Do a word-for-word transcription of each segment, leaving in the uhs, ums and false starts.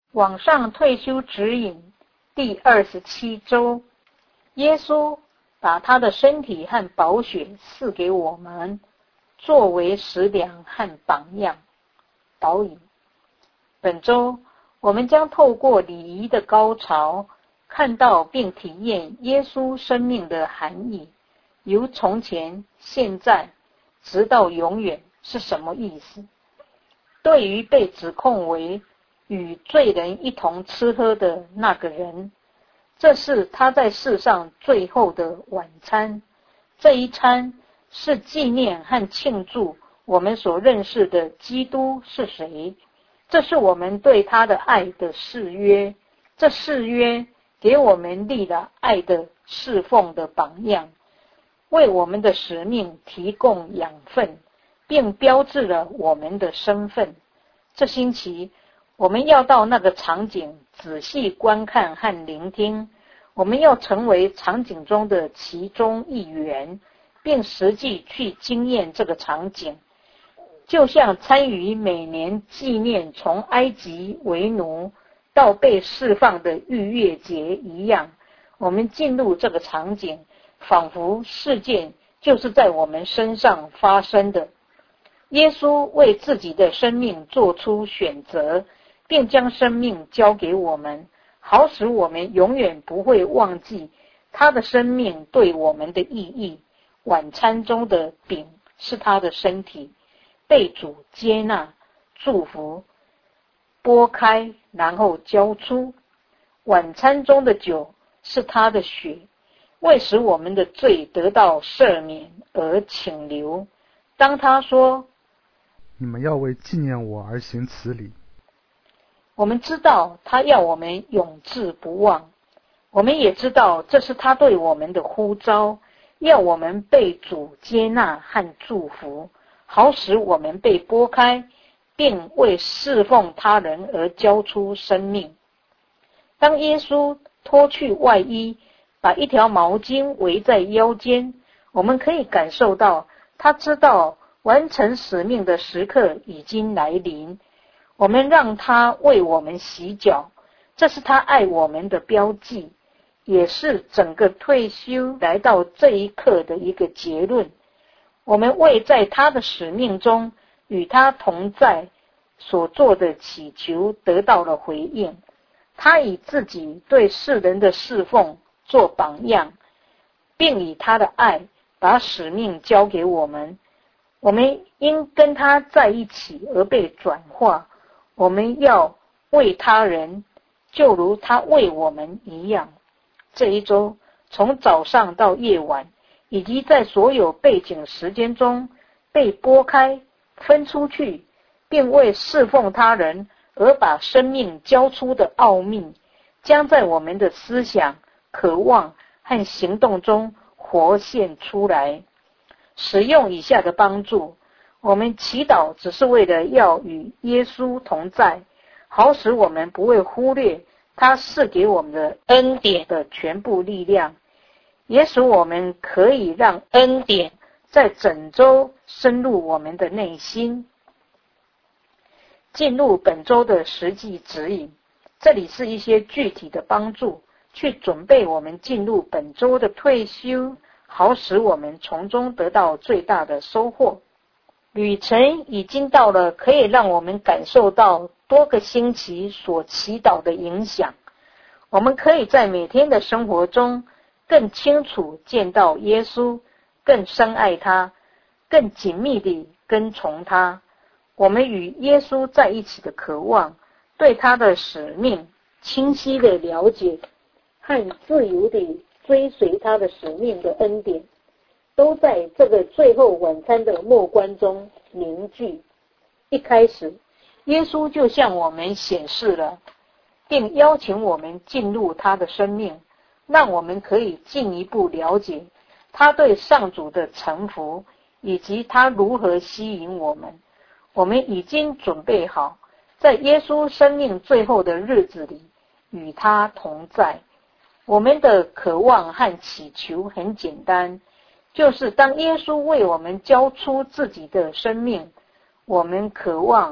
网上退休指引第二十七周，耶稣把他的身体和宝血赐给我们，作为食粮和榜样。导引。本周我们将透过礼仪的高潮，看到并体验耶稣生命的含义，由从前、现在直到永远是什么意思。对于被指控为与罪人一同吃喝的那个人，这是他在世上最后的晚餐。这一餐是纪念和庆祝我们所认识的基督是谁，这是我们对他的爱的誓约。这誓约给我们立了爱的侍奉的榜样，为我们的使命提供养分，并标志了我们的身份。这星期我们要到那个场景仔细观看和聆听，我们要成为场景中的其中一员，并实际去经验这个场景，就像参与每年纪念从埃及为奴到被释放的逾越节一样。我们进入这个场景，仿佛事件就是在我们身上发生的。耶稣为自己的生命做出选择，并将生命交给我们，好使我们永远不会忘记他的生命对我们的意义。晚餐中的饼是他的身体，被主接纳、祝福、拨开，然后交出。晚餐中的酒是他的血，为使我们的罪得到赦免而请流。当他说你们要为纪念我而行此礼， 我们知道他要我们永志不忘。我们也知道这是他对我们的呼召，要我们被主接纳和祝福，好使我们被拨开，并为侍奉他人而交出生命。当耶稣脱去外衣，把一条毛巾围在腰间，我们可以感受到他知道完成使命的时刻已经来临。我们让他为我们洗脚，这是他爱我们的标记，也是整个退休来到这一刻的一个结论。我们为在他的使命中与他同在所做的祈求得到了回应。他以自己对世人的侍奉做榜样，并以他的爱把使命交给我们。我们因跟他在一起而被转化，我们要为他人，就如他为我们一样。这一周，从早上到夜晚，以及在所有背景时间中，被拨开、分出去，并为侍奉他人而把生命交出的奥秘，将在我们的思想、渴望和行动中活现出来。使用以下的帮助，我们祈祷只是为了要与耶稣同在，好使我们不会忽略他赐给我们的恩典的全部力量，也使我们可以让恩典在整周深入我们的内心。进入本周的实际指引，这里是一些具体的帮助，去准备我们进入本周的退休，好使我们从中得到最大的收获。旅程已经到了可以让我们感受到多个星期所祈祷的影响。我们可以在每天的生活中更清楚见到耶稣，更深爱他，更紧密地跟从他。我们与耶稣在一起的渴望，对他的使命清晰的了解和自由地追随他的使命的恩典，都在这个最后晚餐的末观中凝聚。一开始，耶稣就向我们显示了，并邀请我们进入他的生命，让我们可以进一步了解他对上主的臣服，以及他如何吸引我们。我们已经准备好，在耶稣生命最后的日子里与他同在。我们的渴望和祈求很简单，就是当耶稣为我们交出自己的生命，我们渴望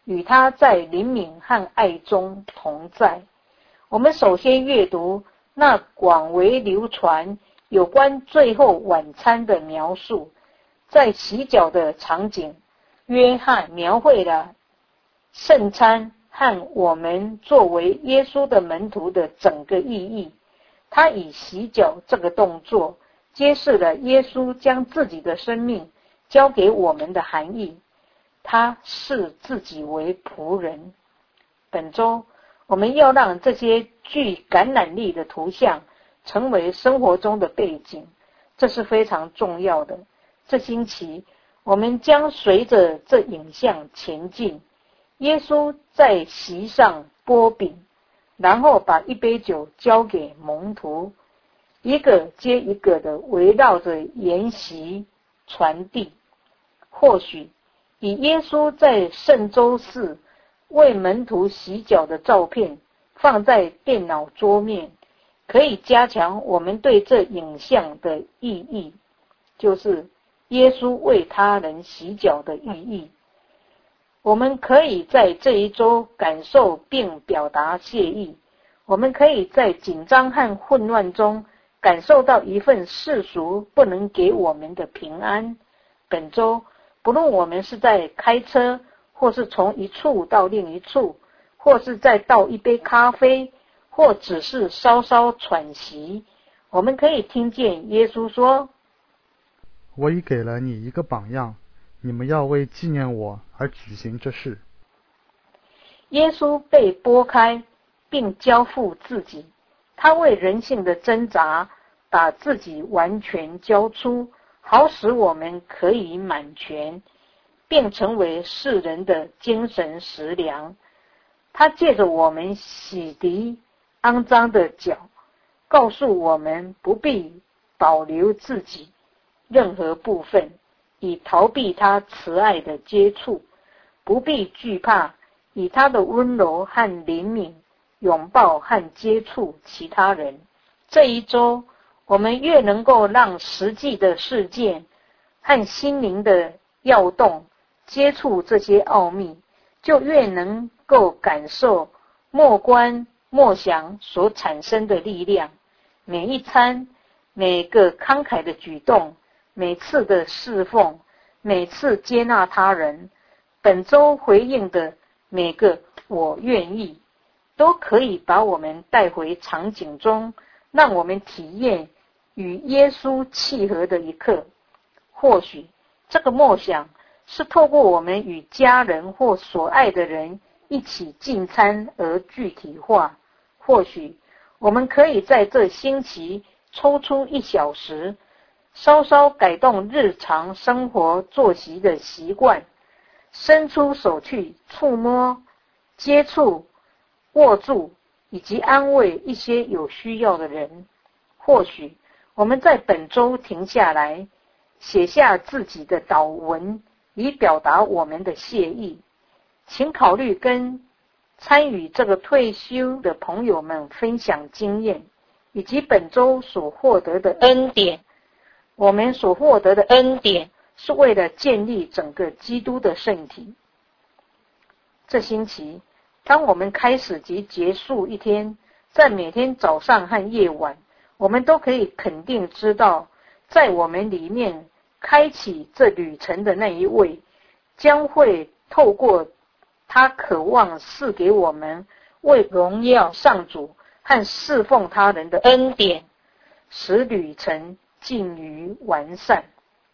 与他在灵敏和爱中同在。我们首先阅读那广为流传有关最后晚餐的描述。在洗脚的场景，约翰描绘了圣餐和我们作为耶稣的门徒的整个意义。他以洗脚这个动作揭示了耶稣将自己的生命交给我们的含义。他视自己为仆人。本周我们要让这些具感染力的图像成为生活中的背景，这是非常重要的。这星期我们将随着这影像前进。耶稣在席上擘饼，然后把一杯酒交给门徒，一个接一个的围绕着筵席传递。或许以耶稣在圣周四为门徒洗脚的照片放在电脑桌面，可以加强我们对这影像的意义，就是耶稣为他人洗脚的意义。我们可以在这一周感受并表达谢意。我们可以在紧张和混乱中感受到一份世俗不能给我们的平安。本周不论我们是在开车，或是从一处到另一处，或是再倒一杯咖啡，或只是稍稍喘息，我们可以听见耶稣说： 我已给了你一个榜样，你们要为纪念我而举行这事。 耶稣被拨开并交付自己，他为人性的挣扎把自己完全交出，好使我们可以满全，并成为世人的精神食粮。他借着我们洗涤肮脏的脚，告诉我们不必保留自己任何部分，以逃避他慈爱的接触，不必惧怕以他的温柔和怜悯拥抱和接触其他人。这一周我们越能够让实际的事件和心灵的跃动接触这些奥秘，就越能够感受默观默想所产生的力量。每一餐，每个慷慨的举动，每次的侍奉，每次接纳他人，本周回应的每个我愿意，都可以把我们带回场景中，让我们体验与耶稣契合的一刻。或许这个默想是透过我们与家人或所爱的人一起进餐而具体化。或许我们可以在这星期抽出一小时，稍稍改动日常生活作息的习惯，伸出手去触摸、接触、握住以及安慰一些有需要的人。或许我们在本周停下来，写下自己的祷文，以表达我们的谢意。请考虑跟参与这个退休的朋友们分享经验，以及本周所获得的恩典。我们所获得的恩典是为了建立整个基督的圣体。这星期，当我们开始及结束一天，在每天早上和夜晚，我们都可以肯定知道，在我们里面开启这旅程的那一位，将会透过他渴望赐给我们为荣耀上主和侍奉他人的恩典，使旅程尽于完善。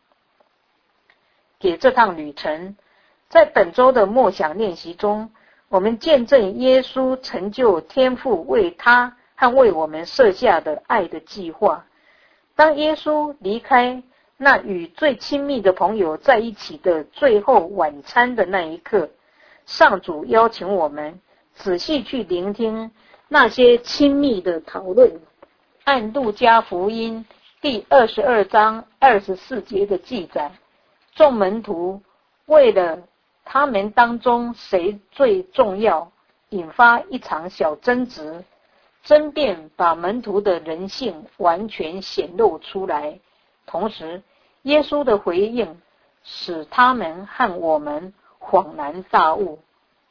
给这趟旅程，在本周的默想练习中，我们见证耶稣成就天父为他和为我们设下的爱的计划。当耶稣离开那与最亲密的朋友在一起的最后晚餐的那一刻，上主邀请我们仔细去聆听那些亲密的讨论。按路加福音第二十二章二十四节的记载，众门徒为了他们当中谁最重要，引发一场小争执，争辩把门徒的人性完全显露出来。同时，耶稣的回应使他们和我们恍然大悟。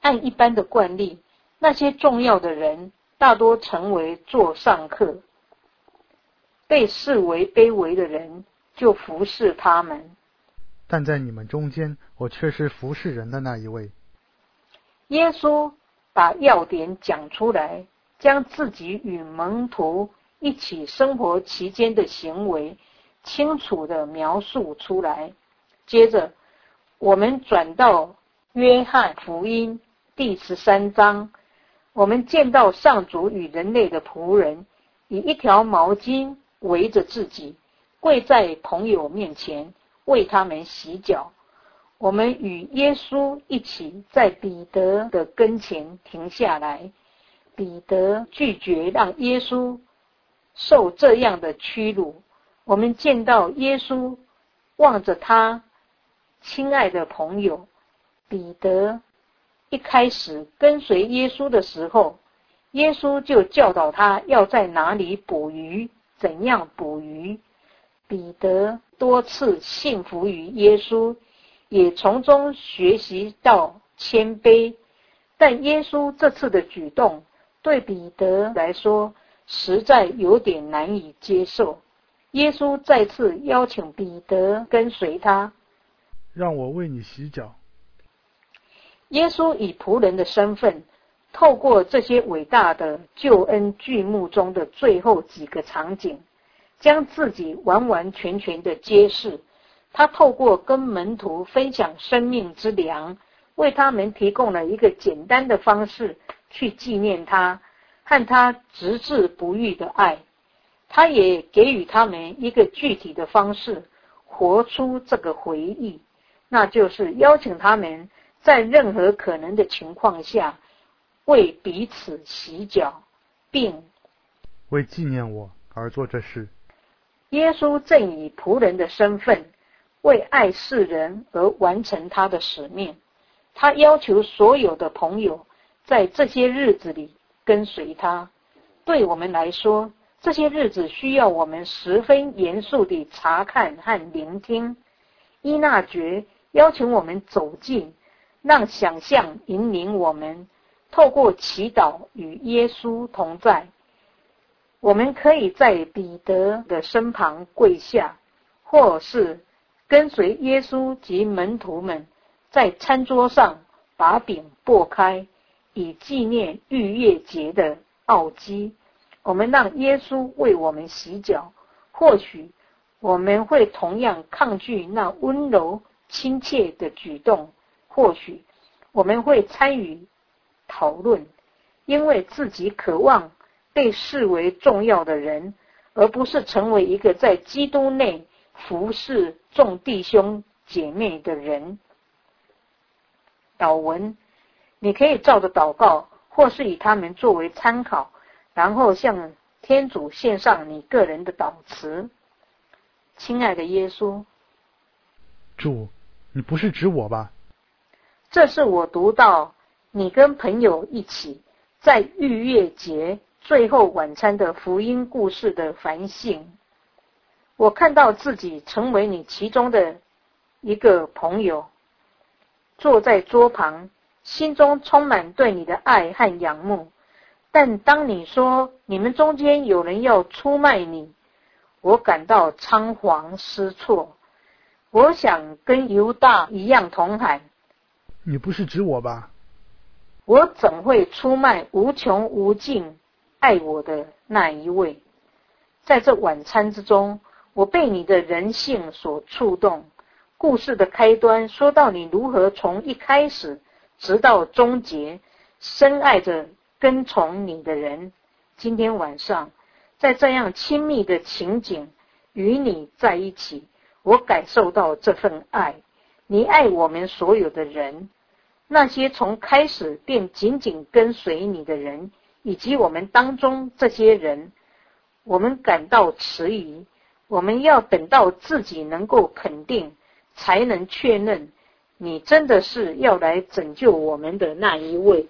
按一般的惯例，那些重要的人大多成为座上客，被视为卑微的人就服侍他们。 但在你们中间，我却是服侍人的那一位。 耶稣把要点讲出来，将自己与门徒一起生活期间的行为清楚地描述出来。接着我们转到约翰福音第十三章，我们见到上主与人类的仆人以一条毛巾围着自己，跪在朋友面前为他们洗脚。我们与耶稣一起在彼得的跟前停下来，彼得拒绝让耶稣受这样的屈辱。我们见到耶稣望着他亲爱的朋友。彼得一开始跟随耶稣的时候，耶稣就教导他要在哪里捕鱼，怎样捕鱼。彼得多次信服于耶稣，也从中学习到谦卑。但耶稣这次的举动对彼得来说实在有点难以接受。耶稣再次邀请彼得跟随他。 让我为你洗脚。 耶稣以仆人的身份，透过这些伟大的救恩剧目中的最后几个场景，将自己完完全全的揭示。他透过跟门徒分享生命之粮，为他们提供了一个简单的方式去纪念他和他直至不渝的爱。他也给予他们一个具体的方式活出这个回忆，那就是邀请他们在任何可能的情况下为彼此洗脚，并为纪念我而做这事。 耶稣正以仆人的身份为爱世人而完成他的使命。他要求所有的朋友在这些日子里跟随他。对我们来说，这些日子需要我们十分严肃地查看和聆听。依纳爵邀请我们走近，让想象引领我们，透过祈祷与耶稣同在。我们可以在彼得的身旁跪下，或是跟随耶稣及门徒们在餐桌上把饼擘开，以纪念逾越节的奥基。我们让耶稣为我们洗脚，或许我们会同样抗拒那温柔亲切的举动，或许我们会参与讨论，因为自己渴望被视为重要的人，而不是成为一个在基督内服侍众弟兄姐妹的人。祷文，你可以照着祷告，或是以他们作为参考，然后向天主献上你个人的祷词。亲爱的耶稣， 主，你不是指我吧？ 这是我读到你跟朋友一起在逾越节最后晚餐的福音故事的反省。我看到自己成为你其中的一个朋友，坐在桌旁，心中充满对你的爱和仰慕。但当你说你们中间有人要出卖你，我感到仓皇失措。我想跟犹大一样同喊， 你不是指我吧？ 我怎会出卖无穷无尽爱我的那一位？在这晚餐之中，我被你的人性所触动。故事的开端说到你如何从一开始直到终结深爱着跟从你的人。今天晚上在这样亲密的情景与你在一起，我感受到这份爱。你爱我们所有的人，那些从开始便紧紧跟随你的人，以及我们当中这些人。我们感到迟疑，我们要等到自己能够肯定，才能确认你真的是要来拯救我们的那一位。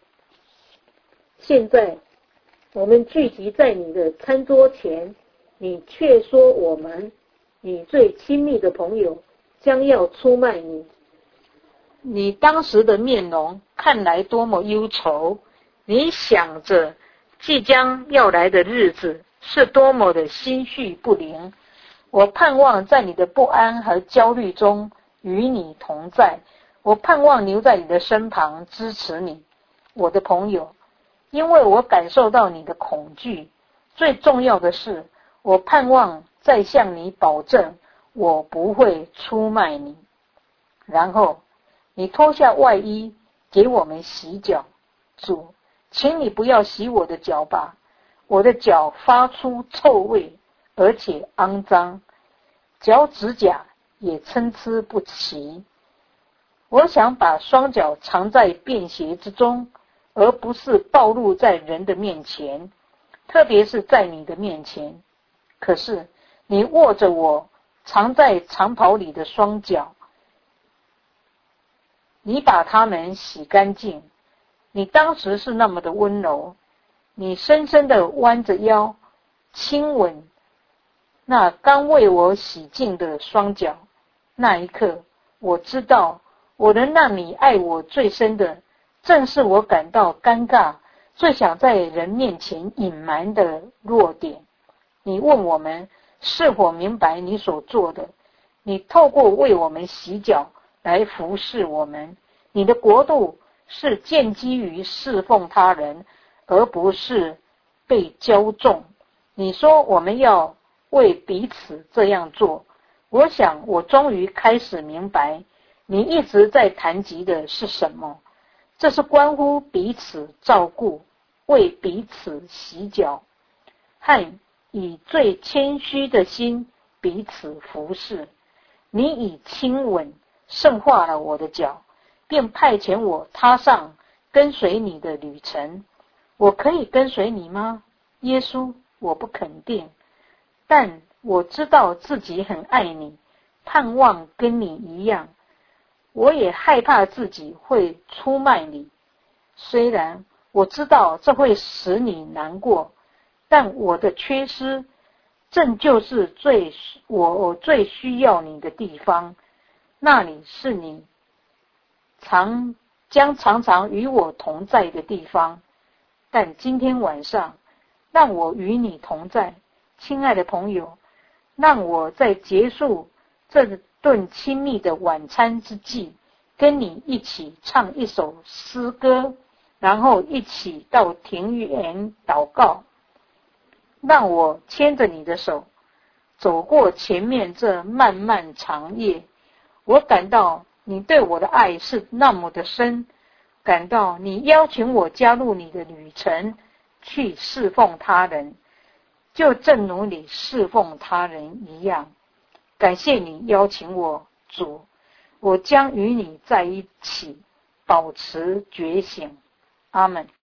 现在我们聚集在你的餐桌前，你却说我们，你最亲密的朋友将要出卖你。 你当时的面容看来多么忧愁，你想着即将要来的日子是多么的心绪不宁。我盼望在你的不安和焦虑中与你同在，我盼望留在你的身旁支持你，我的朋友，因为我感受到你的恐惧。最重要的是，我盼望再向你保证，我不会出卖你。然后你脱下外衣给我们洗脚。主，请你不要洗我的脚吧，我的脚发出臭味，而且肮脏，脚指甲也参差不齐。我想把双脚藏在便鞋之中，而不是暴露在人的面前，特别是在你的面前。可是你握着我藏在长袍里的双脚，你把它们洗干净。你当时是那么的温柔，你深深地弯着腰，亲吻那刚为我洗净的双脚。那一刻，我知道我能让你爱我最深的，正是我感到尴尬，最想在人面前隐瞒的弱点。你问我们是否明白你所做的，你透过为我们洗脚来服侍我们。你的国度是建基于侍奉他人，而不是被骄纵。你说我们要为彼此这样做，我想我终于开始明白你一直在谈及的是什么。这是关乎彼此照顾，为彼此洗脚，和以最谦虚的心彼此服侍。你以亲吻圣化了我的脚，并派遣我踏上跟随你的旅程。我可以跟随你吗？耶稣，我不肯定，但我知道自己很爱你，盼望跟你一样。我也害怕自己会出卖你，虽然我知道这会使你难过，但我的缺失正就是最我最需要你的地方，那里是你常将常常与我同在的地方。但今天晚上让我与你同在，亲爱的朋友，让我在结束这顿亲密的晚餐之际，跟你一起唱一首诗歌，然后一起到庭园祷告。让我牵着你的手，走过前面这漫漫长夜。我感到你对我的爱是那么的深，感到你邀请我加入你的旅程，去侍奉他人，就正如你侍奉他人一样。感谢你邀请我，主，我将与你在一起，保持觉醒。阿们。